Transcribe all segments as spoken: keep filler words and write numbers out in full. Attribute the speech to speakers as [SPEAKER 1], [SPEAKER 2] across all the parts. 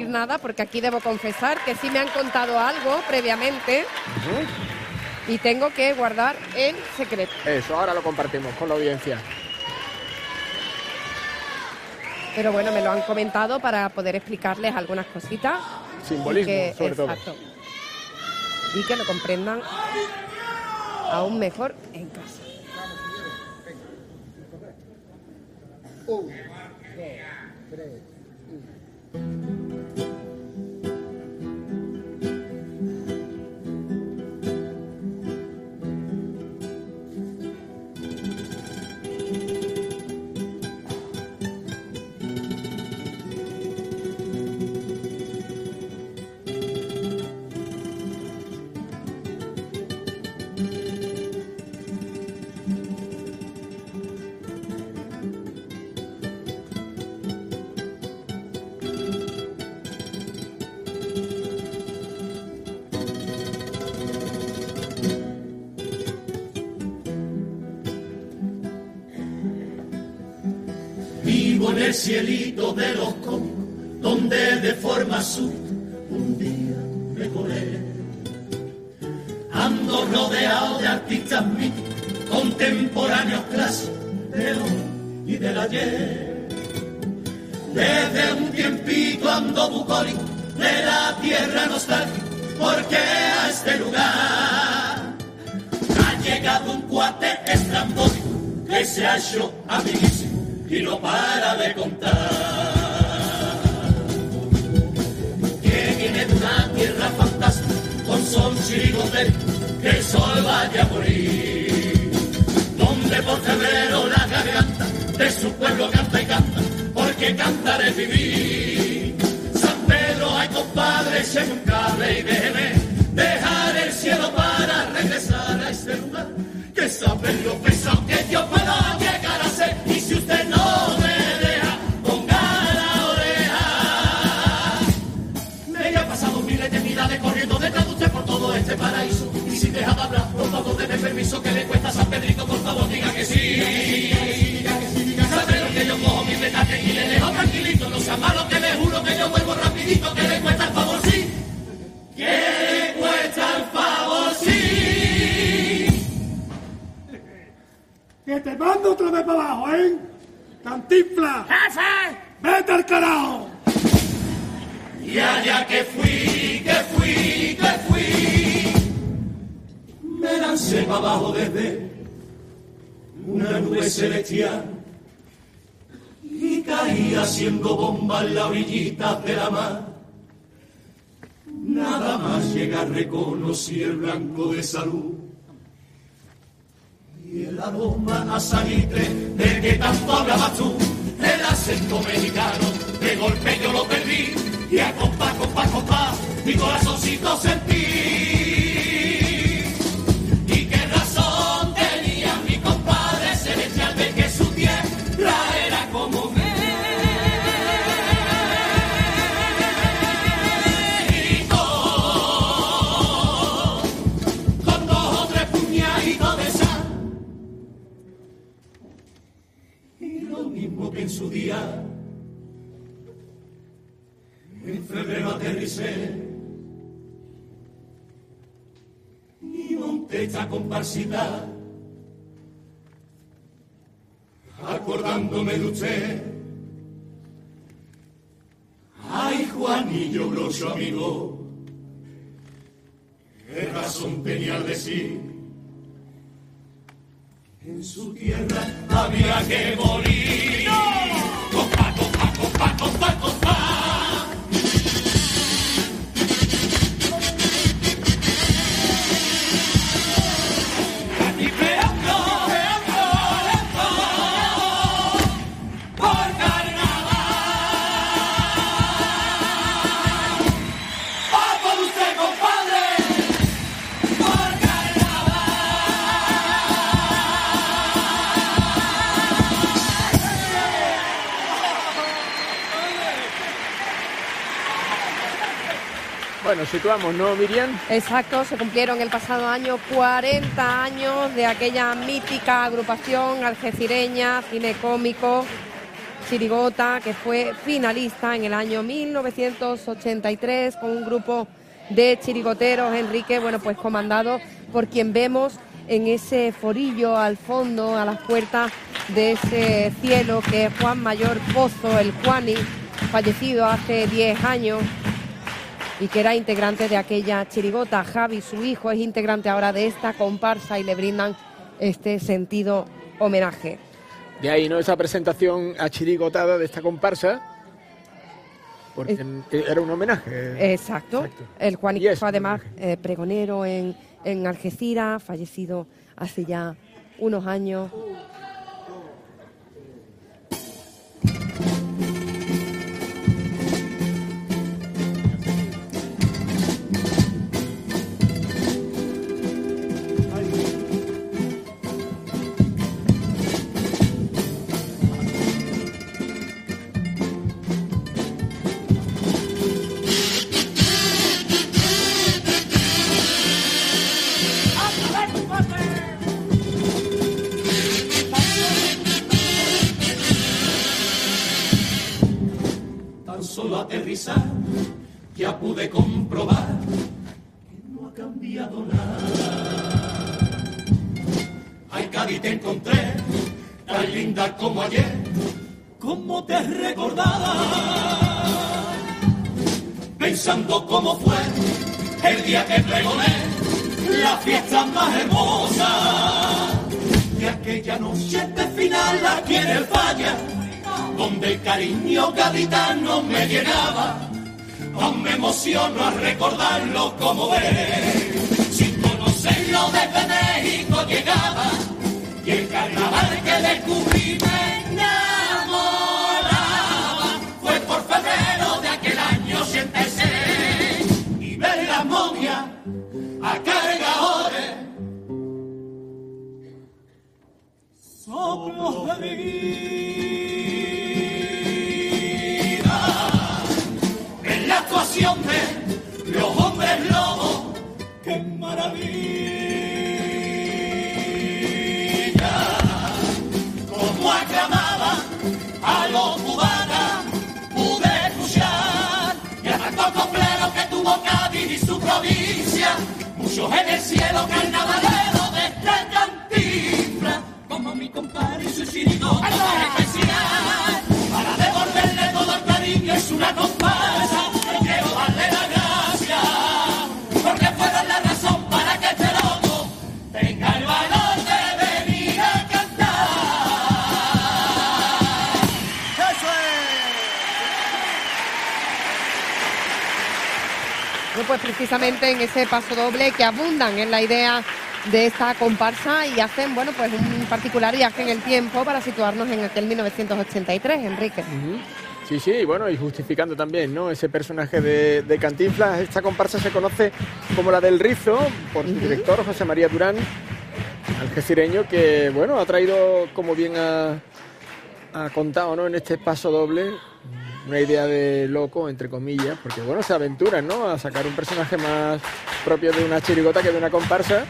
[SPEAKER 1] nada, porque aquí debo confesar que sí me han contado algo previamente uh-huh. y tengo que guardar el secreto.
[SPEAKER 2] Eso, ahora lo compartimos con la audiencia.
[SPEAKER 1] Pero bueno, me lo han comentado para poder explicarles algunas cositas.
[SPEAKER 2] Simbolismo,
[SPEAKER 1] que,
[SPEAKER 2] sobre
[SPEAKER 1] exacto, todo. Y que lo comprendan aún mejor en casa. Un, dos, tres.
[SPEAKER 3] En el cielito de los cómicos, donde de forma súbita un día me colé. Ando rodeado de artistas míticos, contemporáneos clásicos de hoy y del ayer. Desde un tiempito ando bucólico de la tierra nostálgica, porque a este lugar ha llegado un cuate estrambótico que se ha hecho amiguísimo y no para de contar, que viene de una tierra fantástica, con son chirigotero, que el sol vaya a morir, donde por febrero la garganta de su pueblo canta y canta, porque cantar es vivir. San Pedro, ay compadre, echen un cable y déjeme dejar el cielo para regresar a este lugar, que saben lo pesado que yo puedo llegar a ser, y si usted no me deja, ponga la oreja. Me he pasado mil eternidades corriendo detrás de usted por todo este paraíso, y si deja de hablar, por favor déme permiso, que le cuesta a San Pedrito, por favor diga que sí. Sabe lo que yo cojo mi metate y le dejo tranquilito, no sea malo, que le juro que yo vuelvo rapidito, que le cuesta el favor sí, que le cuesta el favor sí.
[SPEAKER 4] Que te mando otra vez para abajo, ¿eh? ¡Cantinflas!
[SPEAKER 3] ¡Jefe!
[SPEAKER 4] ¡Vete al carajo!
[SPEAKER 3] Y allá que fui, que fui, que fui, me lancé para abajo desde una nube celestial y caí haciendo bombas en la orillita de la mar. Nada más llegar reconocí el blanco de salud y el aroma a salitre del que tanto hablabas tú, el acento mexicano, de golpe yo lo perdí, y a compa, compa, compa, mi corazoncito sentí. Y qué razón tenía mi compadre celestial de que su tierra era como México, con dos o tres puñaditos de sal. Y lo mismo que en su día, en febrero aterricé y monté esta comparsita, acordándome de usted. Ay, Juanillo, grosso amigo, qué razón tenía al decir, en su tierra había que morir. ¡No! Compa, compa, compa, compa, compa.
[SPEAKER 2] Bueno, situamos, ¿no, Miriam?
[SPEAKER 1] Exacto, se cumplieron el pasado año cuarenta años de aquella mítica agrupación algecireña, cine cómico, chirigota que fue finalista en el año mil novecientos ochenta y tres con un grupo de chirigoteros, Enrique, bueno, pues comandado por quien vemos en ese forillo al fondo, a las puertas de ese cielo, que es Juan Mayor Pozo, el Juani, fallecido hace diez años y que era integrante de aquella chirigota. Javi, su hijo, es integrante ahora de esta comparsa y le brindan este sentido homenaje.
[SPEAKER 2] De ahí, ¿no?, esa presentación achirigotada de esta comparsa, porque es, era un homenaje.
[SPEAKER 1] Exacto.
[SPEAKER 2] Exacto.
[SPEAKER 1] El Juanito fue además eh, pregonero en, en Algeciras, fallecido hace ya unos años.
[SPEAKER 3] Aterrizar, ya pude comprobar que no ha cambiado nada. Ay, Cádiz, te encontré tan linda como ayer, como te recordaba, pensando cómo fue el día que pregoné la fiesta más hermosa de aquella noche de final aquí en el Falla, donde el cariño gaditano me llenaba. Aún me emociono a recordarlo como ves. Sin conocerlo desde México llegaba, y el carnaval que descubrí me enamoraba. Fue por febrero de aquel año ochenta y seis, y ver la momia a cargadores, soplos de mi actuación de los hombres lobos, qué maravilla, como aclamaba a los cubanos, pude escuchar, y a tantos copleros que tuvo Cádiz y su provincia, muchos en el cielo carnavaleros de esta cantinfla, como mi compadre y su chirigota más especial, para devolverle todo el cariño es una comparsa. Quiero darle la gracia, porque fueron la razón para que este loco tenga el valor de venir a cantar. ¡Eso
[SPEAKER 1] es! Bueno, pues precisamente en ese paso doble que abundan en la idea de esta comparsa y hacen, bueno, pues un particular viaje en el tiempo para situarnos en aquel mil novecientos ochenta y tres, Enrique.
[SPEAKER 2] Uh-huh. Sí, sí, bueno, y justificando también, ¿no?, ese personaje de, de Cantinflas. Esta comparsa se conoce como la del Rizo, por su uh-huh. director, José María Durán, algecireño, que, bueno, ha traído, como bien ha, ha contado, ¿no?, en este paso doble, una idea de loco, entre comillas, porque, bueno, se aventuran, ¿no?, a sacar un personaje más propio de una chirigota que de una comparsa,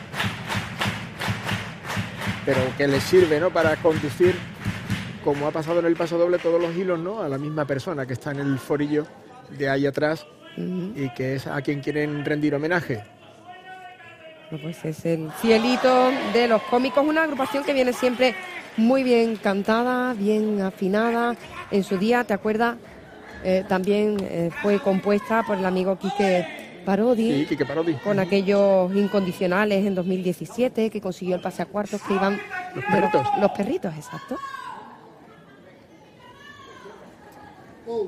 [SPEAKER 2] pero que les sirve, ¿no?, para conducir, como ha pasado en el paso doble, todos los hilos, ¿no?, a la misma persona que está en el forillo de ahí atrás uh-huh. y que es a quien quieren rendir homenaje.
[SPEAKER 1] Pues es el cielito de los cómicos, una agrupación que viene siempre muy bien cantada, bien afinada. En su día, ¿te acuerdas? Eh, también eh, fue compuesta por el amigo Quique Parodi,
[SPEAKER 2] sí, Quique Parodi,
[SPEAKER 1] con aquellos incondicionales en dos mil diecisiete, que consiguió el pase a cuartos, que iban
[SPEAKER 2] los perritos,
[SPEAKER 1] los, los perritos, exacto.
[SPEAKER 4] Oh.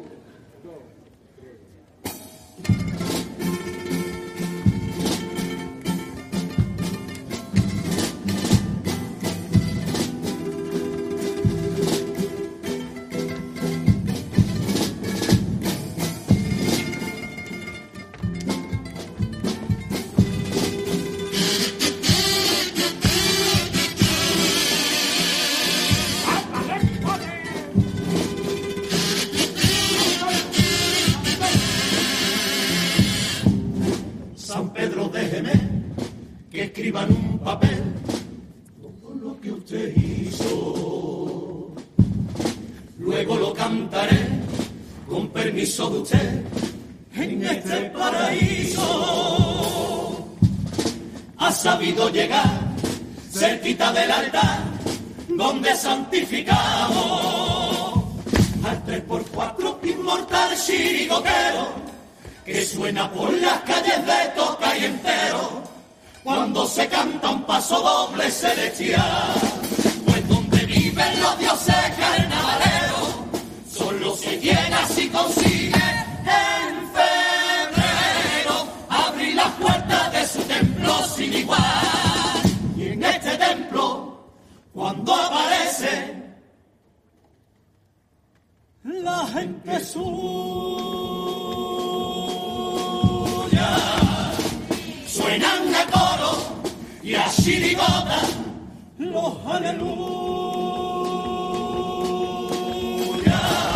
[SPEAKER 3] escriba en un papel todo lo que usted hizo. Luego lo cambia permiso de usted, en este paraíso ha sabido llegar cerquita del altar donde santificamos al tres por cuatro inmortal chirigotero que suena por las calles de Toca y entero cuando se canta un paso doble celestial. Pues donde viven los dioses carnavaleros son los que llega si consigue en febrero abrir las puertas de su templo sin igual. Y en este templo, cuando aparece la gente suya, suenan a coro y a chirigota los aleluya,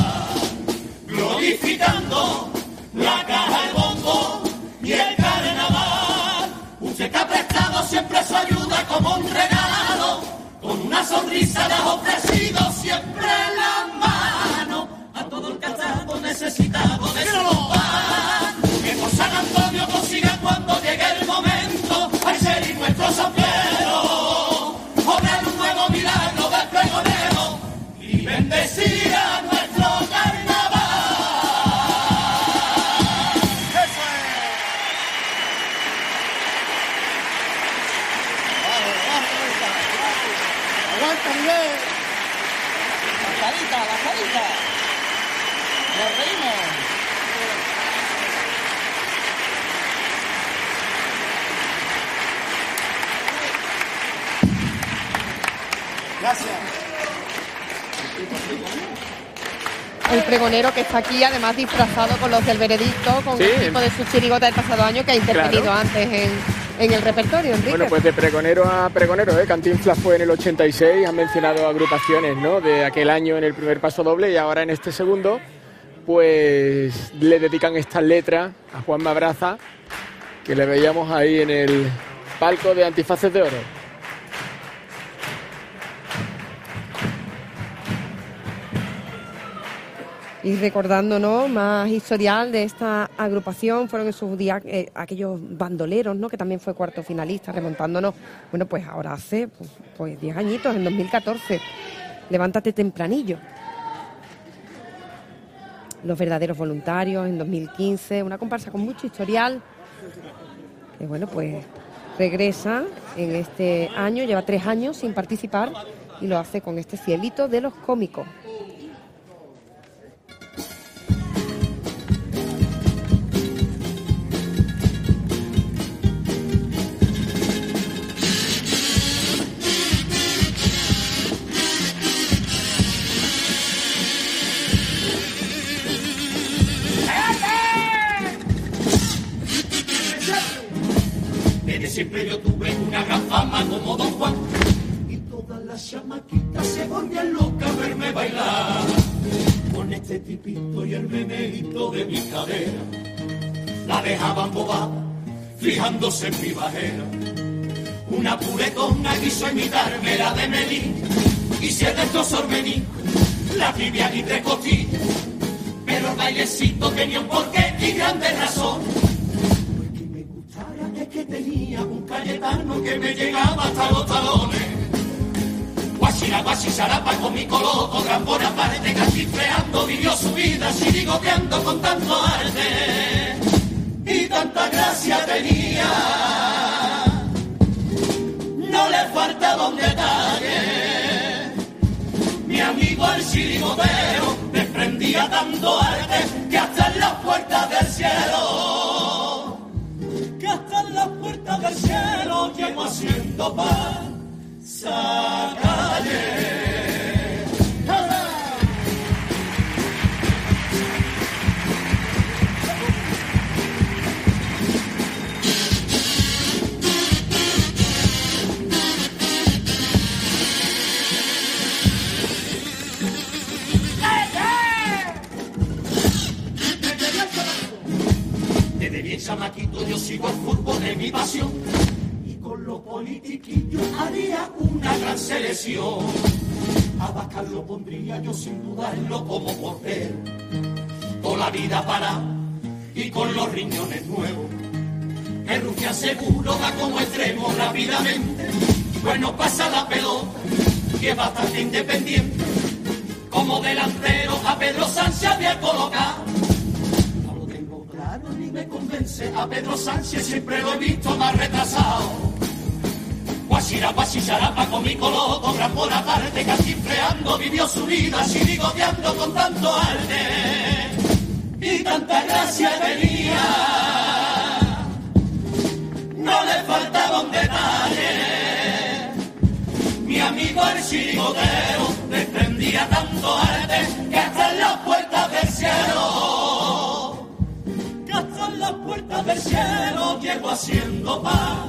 [SPEAKER 3] glorificando la caja, el bombo y el carnaval. Usted que ha prestado siempre su ayuda como un regalo, con una sonrisa le ha ofrecido siempre la mano a todo el que ha estado necesitado de su pan. Que por San Antonio consiga cuando llegue el momento al ser y nuestro San Pedro obrar un nuevo milagro del pregonero y bendecir a nuestro carnaval. ¡Eso es! ¡Aguanta, Miguel! ¡La carita, la carita! ¡Nos reímos! Gracias.
[SPEAKER 1] El pregonero que está aquí, además disfrazado con los del veredicto, con
[SPEAKER 2] Sí.
[SPEAKER 1] el equipo de su chirigota del pasado año que ha intervenido
[SPEAKER 2] Claro.
[SPEAKER 1] antes en, en el repertorio, Enrique.
[SPEAKER 2] Bueno, pues de pregonero a pregonero, ¿eh? Cantinflas fue en el ochenta y seis, han mencionado agrupaciones, ¿no?, de aquel año en el primer paso doble, y ahora en este segundo, pues le dedican esta letra a Juan Mabraza, que le veíamos ahí en el palco de Antifaces de Oro.
[SPEAKER 1] Y recordándonos más historial de esta agrupación, fueron en su día eh, aquellos bandoleros, ¿no?, que también fue cuarto finalista, remontándonos, bueno, pues ahora hace pues, pues diez añitos, en dos mil catorce. Levántate tempranillo. Los verdaderos voluntarios en dos mil quince, una comparsa con mucho historial, que bueno, pues regresa en este año, lleva tres años sin participar y lo hace con este Cielito de los Cómicos.
[SPEAKER 3] Siempre yo tuve una gran fama como Don Juan y todas las chamaquitas se volvían locas a verme bailar con este tipito y el meneíto de mi cadera. La dejaban bobada fijándose en mi bajera. Una puretona quiso imitarme la de Melín y se destrozó el menisco, la tibia y tres costillas, pero el bailecito tenía un porqué y grande razón. Que tenía un Cayetano que me llegaba hasta los talones. Guachira, guachisarapa con mi coloco, gran buena parte, cantifleando vivió su vida, chirigoteando con tanto arte y tanta gracia tenía. No le faltaba un detalle. Mi amigo el chirigotero desprendía tanto arte que hasta en las puertas del cielo que hasta en las puertas del cielo llego haciendo pasacalle. Desde bien chamaquito yo sigo el fútbol de mi pasión y con los politiquillos haría una gran selección. A Bascal lo pondría yo sin dudarlo como portero, con la vida para y con los riñones nuevos. El Rufián seguro va como extremo rápidamente, pues no pasa la pelota, que es bastante independiente. Como delantero a Pedro Sánchez había colocado. No lo tengo claro ni me convence, a Pedro Sánchez siempre lo he visto más retrasado. Guasira, guasicharapa con mi coloco, gran por aparte, cantinfleando vivió su vida, chirigoteando con tanto arte y tanta gracia tenía. No le faltaba un detalle, mi amigo el chirigotero desprendía tanto arte que hasta en las puertas del cielo, que hasta en las puertas del cielo llegó haciendo paz.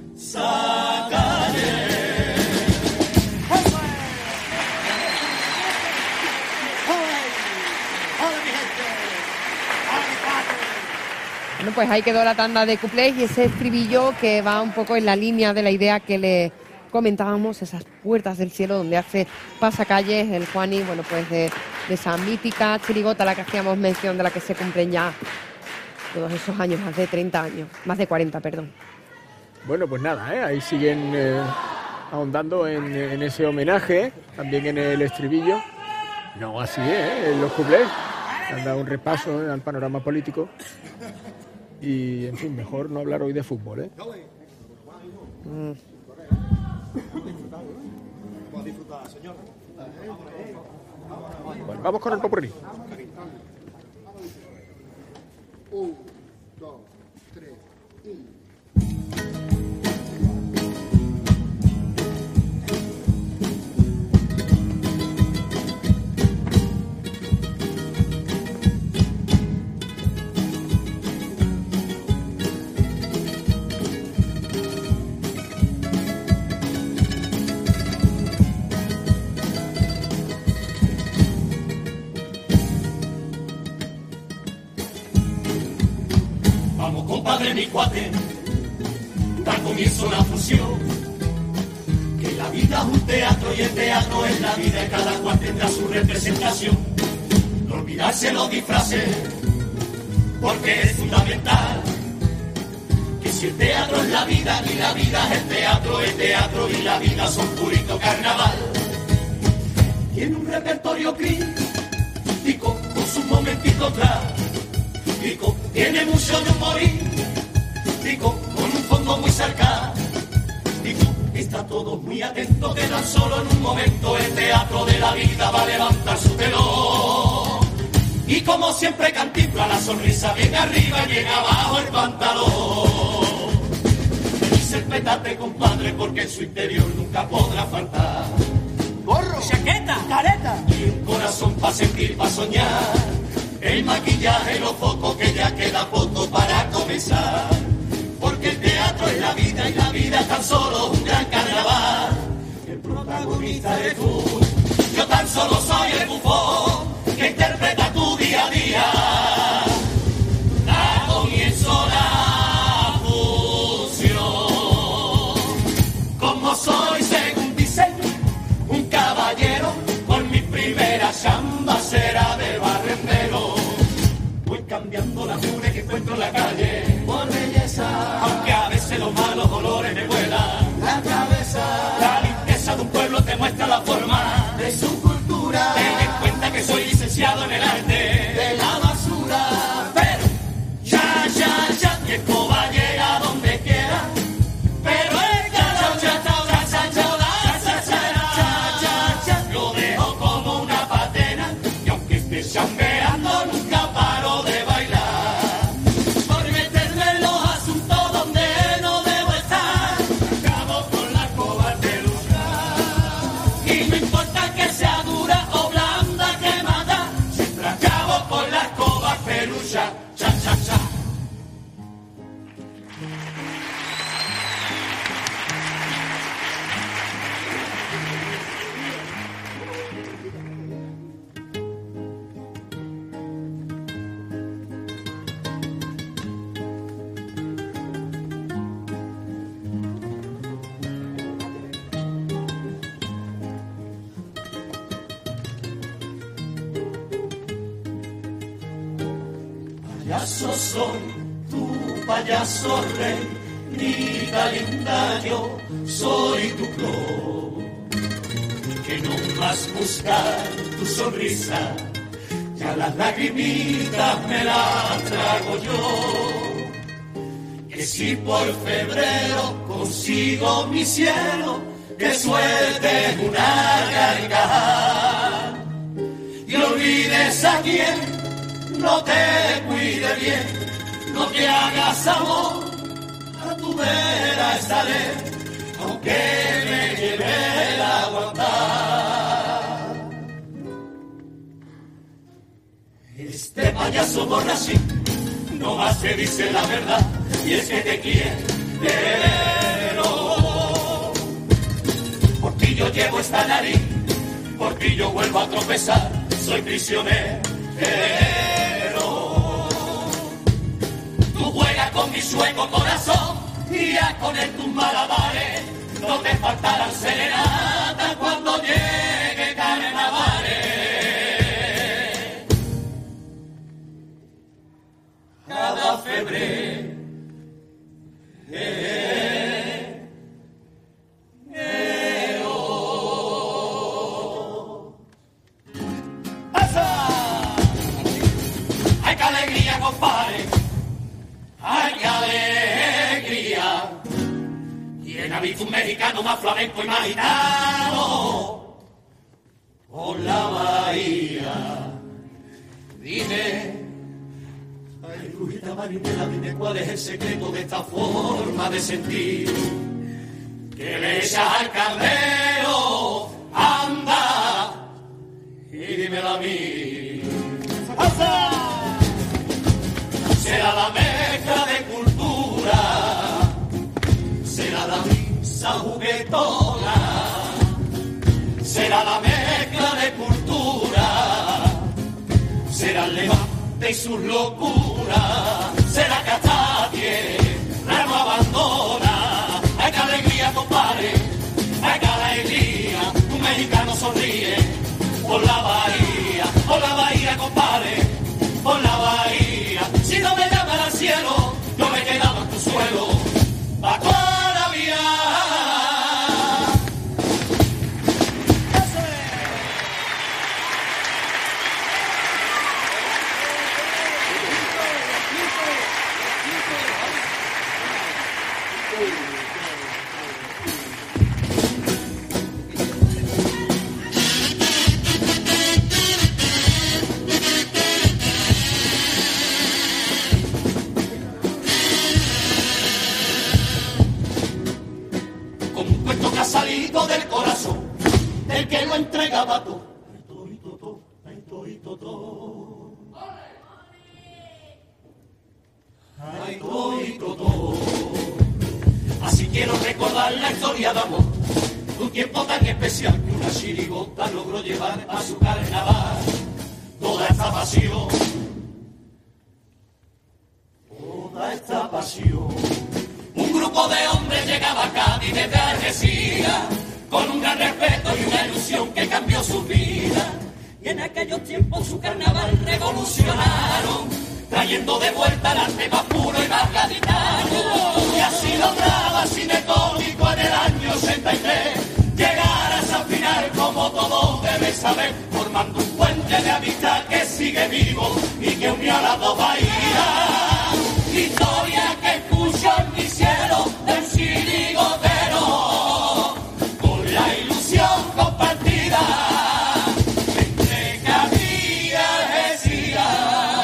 [SPEAKER 1] Bueno, pues ahí quedó la tanda de cuplés y ese estribillo que va un poco en la línea de la idea que le comentábamos, esas puertas del cielo donde hace pasacalles el Juani, bueno, pues de, de esa mítica chirigota a la que hacíamos mención, de la que se cumplen ya todos esos años, más de treinta años, más de cuarenta, perdón.
[SPEAKER 2] Bueno, pues nada, ¿eh? Ahí siguen eh, ahondando en, en ese homenaje, también en el estribillo. No así, ¿eh? En los cuplés. Han dado un repaso al panorama político. Y, en fin, mejor no hablar hoy de fútbol, ¿eh? Mm. Bueno, vamos con el popurrí. Un, dos, tres y...
[SPEAKER 3] Compadre, mi cuate, da comienzo la fusión, que la vida es un teatro y el teatro es la vida y cada cual tendrá su representación. No olvidarse los disfraces, porque es fundamental, que si el teatro es la vida y la vida es el teatro, el teatro y la vida son purito carnaval. Tiene un repertorio crítico con sus momentitos trágicos, tiene mucho de humorístico con un fondo muy sarcástico. Está todo muy atento que tan solo en un momento el teatro de la vida va a levantar su telón. Y como siempre Cantinflas la sonrisa bien arriba y bien abajo el pantalón. Y serpétate, compadre, porque en su interior nunca podrá faltar gorro, chaqueta, careta y un corazón para sentir, para soñar. El maquillaje, los focos, que ya queda poco para comenzar. Porque el teatro es la vida y la vida es tan solo un gran carnaval. El protagonista eres tú, yo tan solo soy el bufón que interpreta tu día a día. Da comienzo la fusión. Como soy, según dicen, un caballero, por mi primera chamba será de barrendero. Voy cambiando la mure que encuentro en la calle por belleza, aunque a veces los malos olores me vuelan la cabeza. La limpieza de un pueblo te muestra la forma de su cultura. Ten en cuenta que soy licenciado en el arte de la basura. Pero ya, ya, ya, mi escoba llega donde quiera. Pero el cha, cha, cha, cha, cha, cha, cha, cha, lo dejo como una patena. Y aunque esté chambeando nunca paro de bailar. Por meterme en los asuntos donde no debo estar, acabo con la escoba de luchar. Y no importa que sea dura o blanda quemada, siempre acabo payasos son, tu payaso rey, mi galinda yo soy tu flor, que no más buscar tu sonrisa, ya las lagrimitas me las trago yo, que si por febrero consigo mi cielo, que suelte una garganta y olvides a quien no te cuide bien, no te hagas amor, a tu vera estaré, aunque me lleve el aguantar. Este payaso borrachín no más te dice la verdad, y es que te quiero. Por ti yo llevo esta nariz, por ti yo vuelvo a tropezar, soy prisionero. Tú juegas con mi sueco corazón y ya con él tus malabares, no te faltarán serenatas cuando llegue carnavales. Cada febrero compadre, ay qué alegría, ¿quién ha visto un mexicano más flamenco y más gitano? Por la bahía, dime, ay brujita marinera, dime cuál es el secreto de esta forma de sentir, que le echas al caldero, anda, y dímelo a mí. ¡Pasa! Será la mezcla de cultura, será la misa juguetona, será la mezcla de cultura, será el levante y sus locuras, será que hasta tierra no abandona. Ay, qué alegría, compadre, ay, qué alegría, un mexicano sonríe por la bahía, por la bahía, compadre, por la bahía. Si no me llaman al cielo, yo me he quedado en tu suelo, pa' toda la vida. Salido del corazón, del que lo entregaba todo. Ay, toito, to, ay, toito, to. Ay, toito, to. Así quiero recordar la historia de amor, un tiempo tan especial que una chirigota logró llevar a su carnaval toda esta pasión, toda esta pasión. Un grupo de hombres llegaba a Cádiz desde Algeciras, con un gran respeto y una ilusión que cambió su vida. Y en aquellos tiempos su carnaval revolucionaron, trayendo de vuelta el arte más puro y más gaditano. Y así lograba Cinetónico en el año ochenta y tres llegar a San Final, como todos deben saber, formando un puente de amistad que sigue vivo y que unió a las dos bahías. Historia que escucho en mi cielo de un chirigotero, con la ilusión compartida entre Cádiz y Algeciras.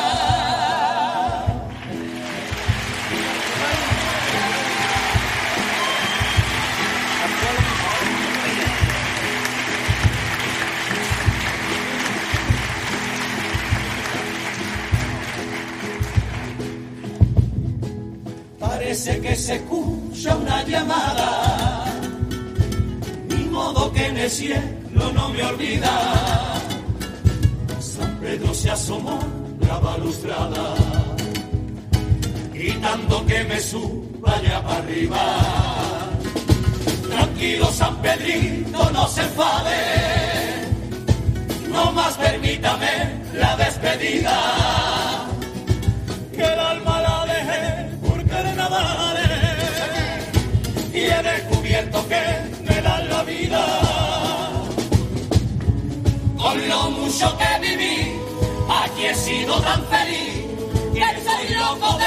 [SPEAKER 3] Parece que se escucha una llamada, ni modo que en el cielo no me olvida. San Pedro se asomó la balustrada, gritando que me suba ya para arriba. Tranquilo, San Pedrito, no se enfade, no más permítame la despedida. que el alma la dejé por carnavales y he descubierto que me dan la vida con lo mucho que viví. Aquí he sido tan feliz que estoy loco